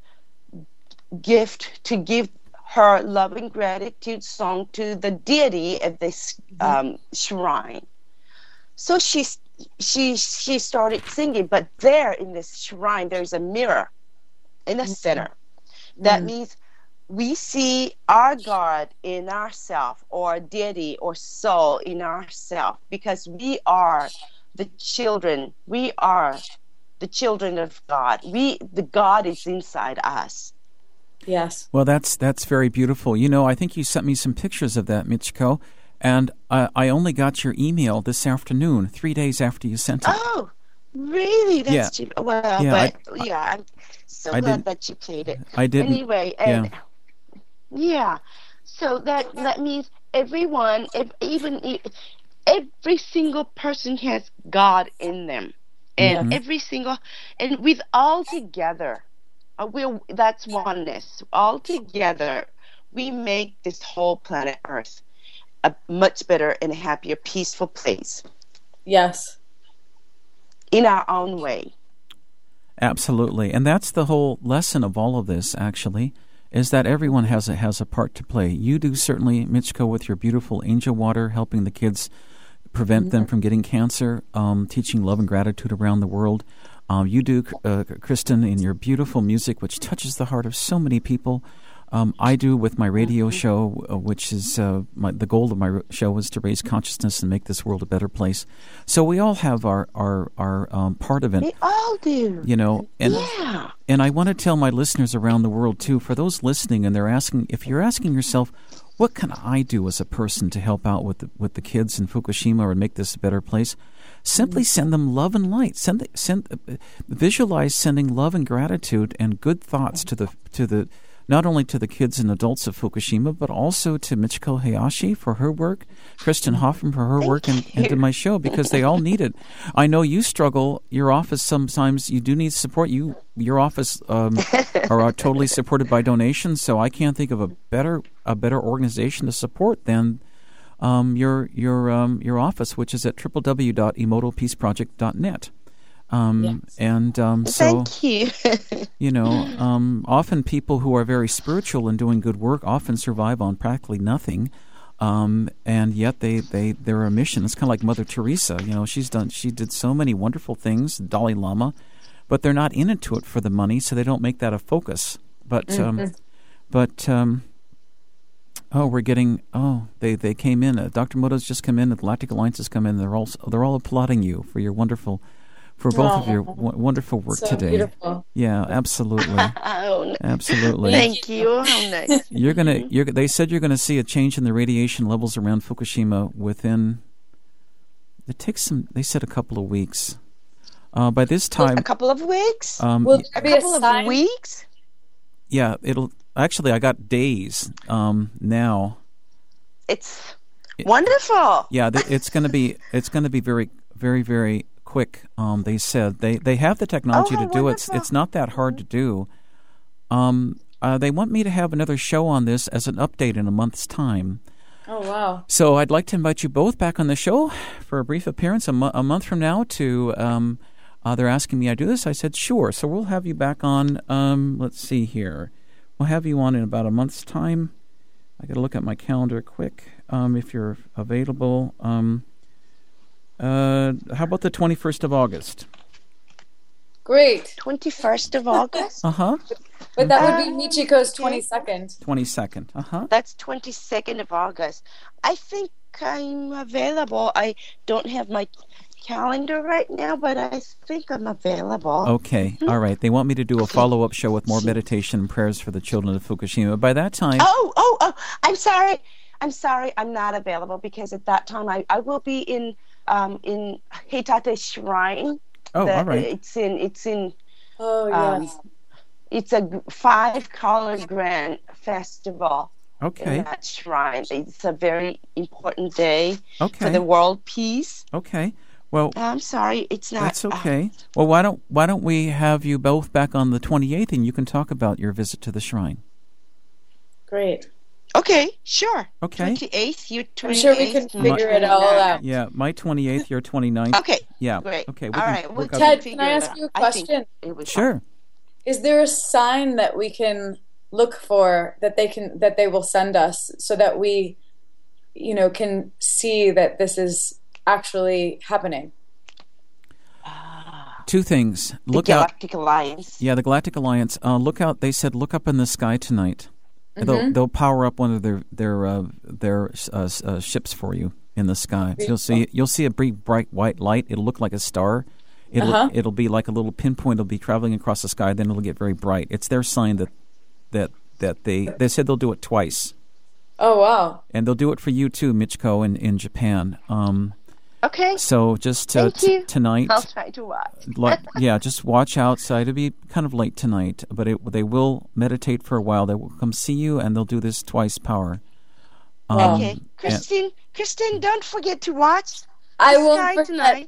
gift to give. her loving gratitude song to the deity of this um, shrine. So she she she started singing, but there in this shrine there's a mirror in the center. That mm. means we see our God in ourself, or deity or soul in ourself, because we are the children. We are the children of God. We the God is inside us. Yes. Well, that's that's very beautiful. You know, I think you sent me some pictures of that, Michiko, and I, I only got your email this afternoon, three days after you sent it. Oh, really? That's yeah. too, well, yeah, but I, yeah, I'm so I glad did, that you played it. I did. Anyway, and yeah. yeah, so that that means everyone, if, even every single person has God in them, and mm-hmm. every single, and with all together. Uh, we'll, that's oneness. All together, we make this whole planet Earth a much better and a happier, peaceful place. Yes. In our own way. Absolutely. And that's the whole lesson of all of this, actually, is that everyone has a, has a part to play. You do certainly, Michiko, with your beautiful angel water, helping the kids prevent mm-hmm. them from getting cancer, um, teaching love and gratitude around the world. Um, you do, uh, Kristen, in your beautiful music, which touches the heart of so many people. Um, I do with my radio show, uh, which is uh, my, the goal of my show is to raise consciousness and make this world a better place. So we all have our our, our um, part of it. We all do. You know, and yeah. and I want to tell my listeners around the world too. For those listening, and they're asking, if you're asking yourself, what can I do as a person to help out with the, with the kids in Fukushima or make this a better place? Simply send them love and light. Send, send, uh, visualize sending love and gratitude and good thoughts to the to the not only to the kids and adults of Fukushima, but also to Michiko Hayashi for her work, Kristen Hoffman for her Thank work, and, and to my show, because they all need it. I know you struggle. Your office sometimes you do need support. You your office um, are totally supported by donations, so I can't think of a better a better organization to support than. Um, your your um, your office, which is at w w w dot emoto peace project dot net. Um, yes. And um, so, thank you. you know, um, often people who are very spiritual and doing good work often survive on practically nothing. Um, and yet they, they they're a mission. It's kind of like Mother Teresa. You know, she's done she did so many wonderful things. Dalai Lama, but they're not in it to it for the money, so they don't make that a focus. But mm-hmm. um, but um, oh, we're getting oh they, they came in. Uh, Doctor Moto's just come in. The Galactic Alliance has come in. They're all they're all applauding you for your wonderful. For both oh, of your w- wonderful work so today. Beautiful. Yeah, absolutely. oh, absolutely. Thank you. How nice. You're gonna. You're, they said you're going to see a change in the radiation levels around Fukushima within. It takes some. They said a couple of weeks. Uh, by this time, a couple of weeks. Um, Will a be couple a of weeks. Yeah, it'll. Actually, I got days. Um, now. It's it, wonderful. Yeah, th- it's going to be. It's going to be very, very, very. quick. Um, they said they, they have the technology oh, to do it. It's, it's not that hard to do. Um, uh, they want me to have another show on this as an update in a month's time. Oh, wow. So I'd like to invite you both back on the show for a brief appearance a, mo- a month from now to, um, uh, they're asking me I do this. I said, sure. So we'll have you back on, um, let's see here. We'll have you on in about a month's time. I got to look at my calendar quick, um, if you're available. Um, Uh, how about the twenty-first of August? Great. twenty-first of August? Uh-huh. But that would be Michiko's twenty-second. twenty-second, uh-huh. That's twenty-second of August. I think I'm available. I don't have my calendar right now, but I think I'm available. Okay, all right. They want me to do a follow-up show with more meditation and prayers for the children of Fukushima. By that time... Oh, oh, oh, I'm sorry. I'm sorry. I'm not available because at that time I, I will be in... Um, in Heitate Shrine. Oh, the, all right. It's in. It's in. Oh, um, yes. It's a five-color grand festival. Okay. In that shrine, it's a very important day okay. for the world peace. Okay. Well, I'm sorry, it's not. That's okay. Uh, well, why don't why don't we have you both back on the twenty-eighth, and you can talk about your visit to the shrine. Great. Okay, sure. Okay. twenty-eighth, you twenty-eighth. I'm sure we can figure it all out. Yeah, my twenty-eighth, your twenty-ninth. Okay. Yeah. Great. Okay. We all right. Well, Ted, can I ask you a question? Sure. Is there a sign that we can look for that they can that they will send us so that we, you know, can see that this is actually happening? Two things. Look the out. Galactic Alliance. Yeah, the Galactic Alliance. Uh, look out. They said look up in the sky tonight. Mm-hmm. They'll they'll power up one of their their uh, their uh, uh, ships for you in the sky. So you'll see you'll see a big bright white light. It'll look like a star. It'll uh-huh. it'll be like a little pinpoint. It'll be traveling across the sky. Then it'll get very bright. It's their sign that that that they they said they'll do it twice. Oh wow! And they'll do it for you too, Michiko, in in Japan. Um, Okay. So just uh, t- tonight. I'll try to watch. like, yeah, just watch outside. It'll be kind of late tonight, but it, they will meditate for a while. They will come see you, and they'll do this twice power. Um, okay, Christine. Christine, don't forget to watch. I won't forget tonight.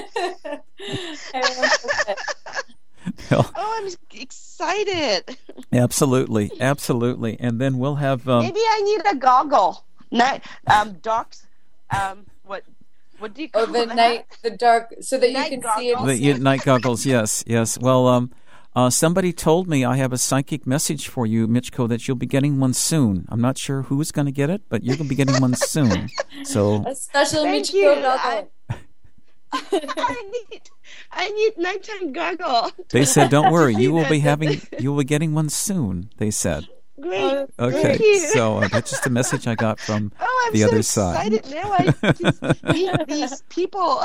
I won't forget. Oh, I'm excited. Absolutely, absolutely, and then we'll have. Um, Maybe I need a goggle. Night, um, docs. Um, what? What do you call oh, the that? night, the dark, so that night you can goggles. see it. The you, night goggles, yes, yes. Well, um, uh, somebody told me I have a psychic message for you, Michiko, that you'll be getting one soon. I'm not sure who's going to get it, but you're going to be getting one soon. So a special Thank Michiko you. goggle. I, I need, I need nighttime goggle. They said, "Don't worry, you will be having, you will be getting one soon." They said. Great. Okay, Thank you. so uh, that's just a message I got from oh, I'm the so other excited side. Now I just meet these people.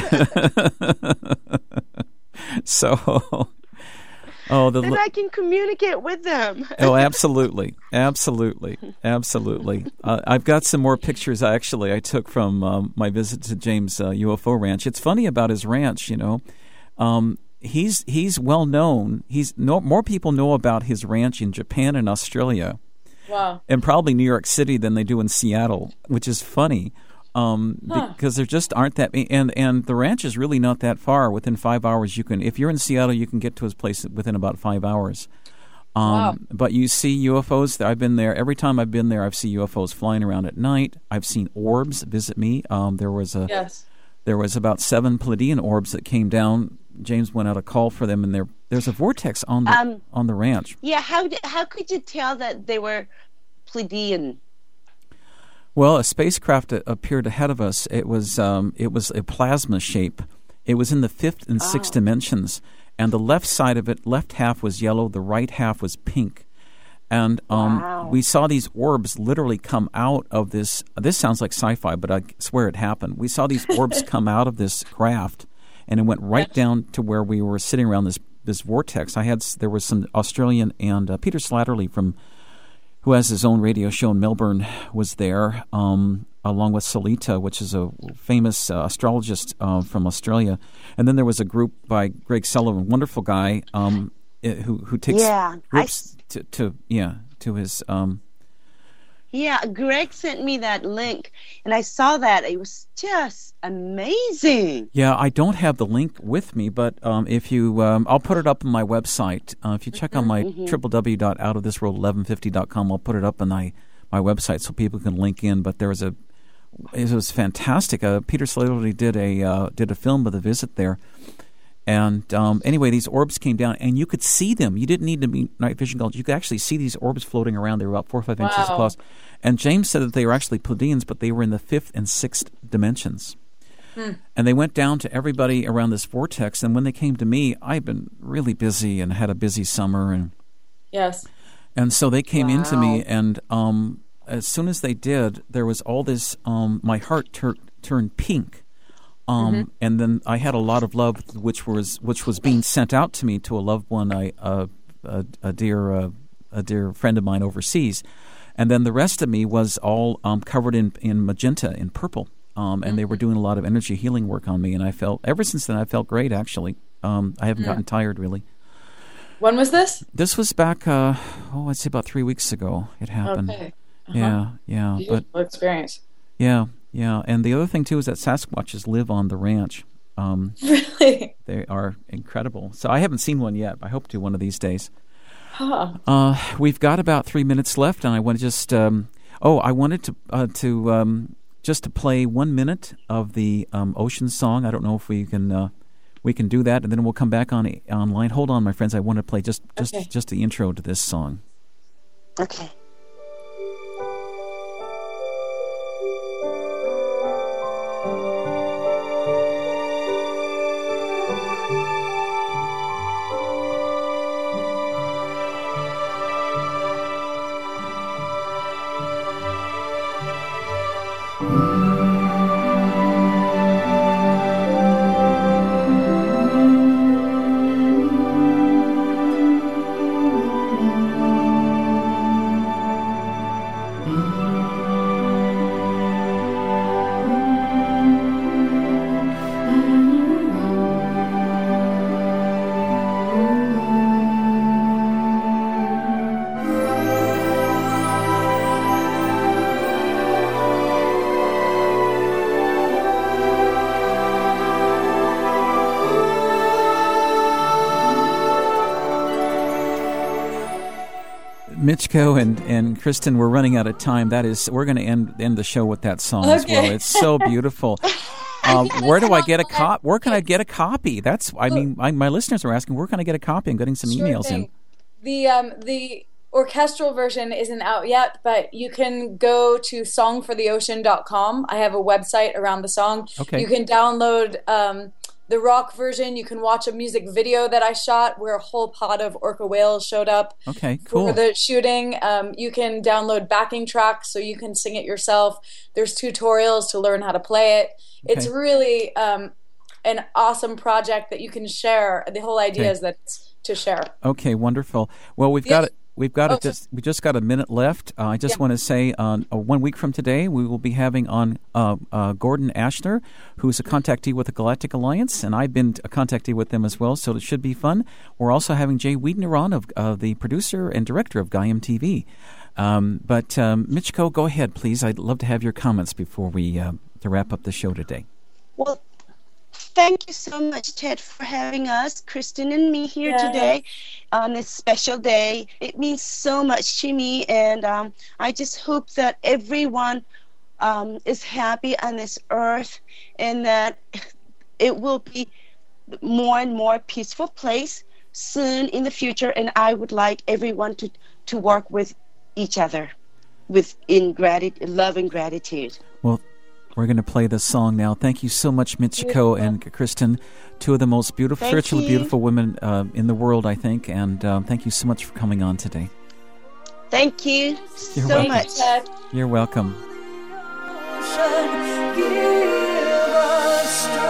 So, oh, the then I can communicate with them. oh, absolutely, absolutely, absolutely. Uh, I've got some more pictures. Actually, I took from um, my visit to James' uh, U F O ranch. It's funny about his ranch, you know. Um, He's he's well known. He's no, more people know about his ranch in Japan and Australia, wow, and probably New York City than they do in Seattle, which is funny, um, huh. because there just aren't that. And and the ranch is really not that far. Within five hours, you can. If you're in Seattle, you can get to his place within about five hours. Um, wow. But you see U F Os. I've been there. Every time I've been there, I've seen U F Os flying around at night. I've seen orbs visit me. Um, there was a yes. There was about seven Pleiadian orbs that came down. James went out a call for them, and there there's a vortex on the um, on the ranch. Yeah, how did, how could you tell that they were Pleiadian? Well, a spacecraft a- appeared ahead of us. It was um, it was a plasma shape. It was in the fifth and sixth Oh. dimensions, and the left side of it, left half was yellow, the right half was pink. And um, Wow. we saw these orbs literally come out of this. This sounds like sci-fi, but I swear it happened. We saw these orbs come out of this craft, and it went right down to where we were sitting around this this vortex. I had s- there was some Australian and uh, Peter Slattery from who has his own radio show in Melbourne was there, um, along with Salita, which is a famous uh, astrologist uh, from Australia, and then there was a group by Greg Sullivan, wonderful guy, um, eh, who who takes Yeah, I groups to, to yeah to his um, Yeah, Greg sent me that link, and I saw that. It was just amazing. Yeah, I don't have the link with me, but um, if you, um, I'll put it up on my website. Uh, if you check on my w w w dot out of this world eleven fifty dot com, I'll put it up on my, my website so people can link in. But there was a, it was fantastic. Uh, Peter Slattery did a uh, did a film of the visit there, and um, anyway, these orbs came down, and you could see them. You didn't need to be night vision goggles. You could actually see these orbs floating around. They were about four or five inches Wow. across. And James said that they were actually Pleiadians, but they were in the fifth and sixth dimensions. Hmm. And they went down to everybody around this vortex. And when they came to me, I've been really busy and had a busy summer. And Yes. and so they came into me. Wow. And um, as soon as they did, there was all this, um, my heart tur- turned pink. Um, Mm-hmm. And then I had a lot of love, which was which was being sent out to me to a loved one, I, uh, a, a dear uh, a dear friend of mine overseas. And then the rest of me was all um, covered in, in magenta, in purple. Um, and they were doing a lot of energy healing work on me. And I felt, ever since then, I felt great, actually. Um, I haven't Yeah. gotten tired, really. When was this? This was back, uh, oh, I'd say about three weeks ago it happened. Okay. Uh-huh. Yeah, yeah. But Beautiful experience. yeah, yeah. And the other thing, too, is that Sasquatches live on the ranch. Um, Really? they are incredible. So I haven't seen one yet. I hope to one of these days. Huh. Uh, we've got about three minutes left, and I want to just. Um, oh, I wanted to uh, to um, just to play one minute of the um, Ocean Song. I don't know if we can uh, we can do that, and then we'll come back on online. Hold on, my friends. I want to play just just Okay. just the intro to this song. Okay. Mitchko and, and Kristen, we're running out of time. That is, we're going to end end the show with that song as Okay. well. It's so beautiful. Um, where do I get a cop? Where can I get a copy? That's, I mean, my, my listeners are asking, where can I get a copy? I'm getting some Sure emails thing. in. The um the orchestral version isn't out yet, but you can go to song for the ocean dot com. I have a website around the song. Okay. You can download um the rock version. You can watch a music video that I shot where a whole pod of orca whales showed up Okay, cool. for the shooting. Um, you can download backing tracks so you can sing it yourself. There's tutorials to learn how to play it. It's Okay. really um, an awesome project that you can share. The whole idea Okay. is that it's to share. Okay, wonderful. Well, we've Yeah. got it. We've got Oh, it. Just we just got a minute left. Uh, I just Yeah. want to say, on uh, one week from today, we will be having on uh, uh, Gordon Ashner, who's a contactee with the Galactic Alliance, and I've been a contactee with them as well. So it should be fun. We're also having Jay Wiedner on, of uh, the producer and director of Gaiam T V. Um, but um, Mitchko, go ahead, please. I'd love to have your comments before we uh, to wrap up the show today. Well, thank you so much, Ted, for having us, Kristen and me here Yeah. today on this special day. It means so much to me, and um, I just hope that everyone um, is happy on this earth and that it will be more and more peaceful place soon in the future, and I would like everyone to, to work with each other. with in gratitude, love and gratitude. Well, we're going to play this song now. Thank you so much, Michiko and Kristen, two of the most beautiful, Thank spiritually you. beautiful women uh, in the world, I think. And um, thank you so much for coming on today. Thank you You're so welcome. much. Ted. You're welcome. Give us strength.